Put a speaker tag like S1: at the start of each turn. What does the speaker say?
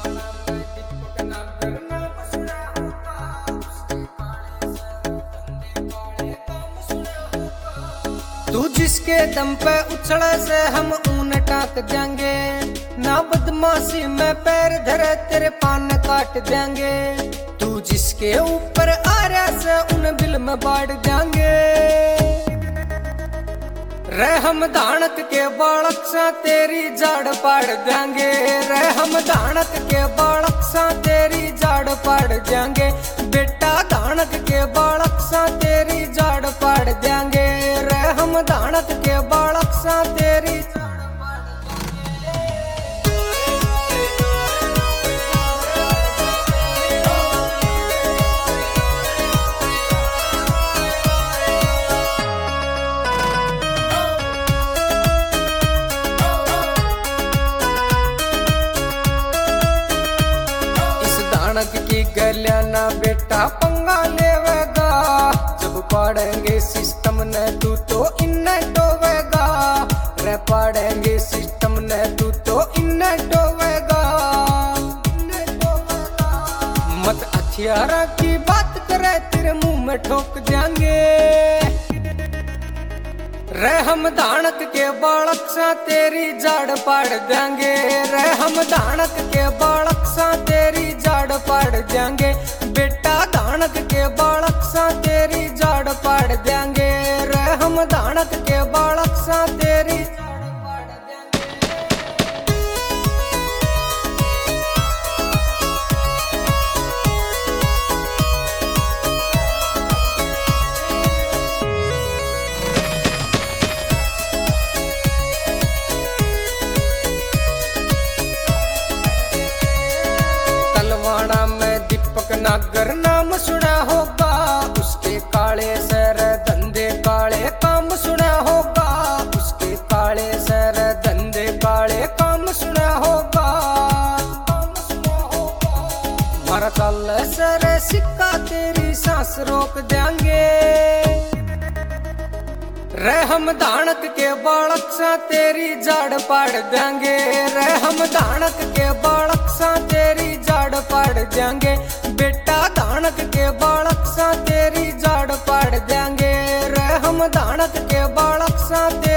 S1: तू जिसके दम पे उछले से हम ऊन टाक देंगे, ना बदमाशी में पैर धरे तेरे पान काट देंगे। तू जिसके ऊपर आ रहा से उन बिल में बाढ़ देंगे। रे हम धानक के बालक सा तेरी जाड़ पाड़ देंगे। रे हम धानक के बालक सा तेरी जाड़ पाड़ देंगे। बेटा धानक के बालक सा तेरी जाड़ पाड़ देंगे। रे हम धानक के बालक सा तेरी की गलिया ना बेटा पंगा लेवेगा। जब पढ़ेंगे सिस्टम ने तू तो इन्ने डोवेगा। रे पढ़ेंगे सिस्टम ने तू तो इन्ने डोवेगा। मत हथियारा की बात करे तेरे मुंह में ठोक देंगे। रे हम धानक के बालक सा तेरी जाड़ पाड़ देंगे। रे हम धानक के बालक सा तेरी जाड़ पाड़ देंगे। बेटा धानक के बालक सा तेरी जाड़ पाड़ देंगे। रे हम धानक के बालक सा तेरी में दीपक नागर नाम सुना होगा। उसके काले सर धंधे काले काम सुना होगा। उसके काले सर धंधे काले काम सुना होगा। मारा कल सर सिक्का तेरी सांस रोक देंगे। रे हम धानक के बालक सा तेरी जाड़ पाड़ देंगे। रे हम धानक के बालक सा तेरी जाड़ पाड़ देंगे। बेटा धानक के बालक सा तेरी जाड़ पाड़ देंगे। रे हम धानक के बालक सा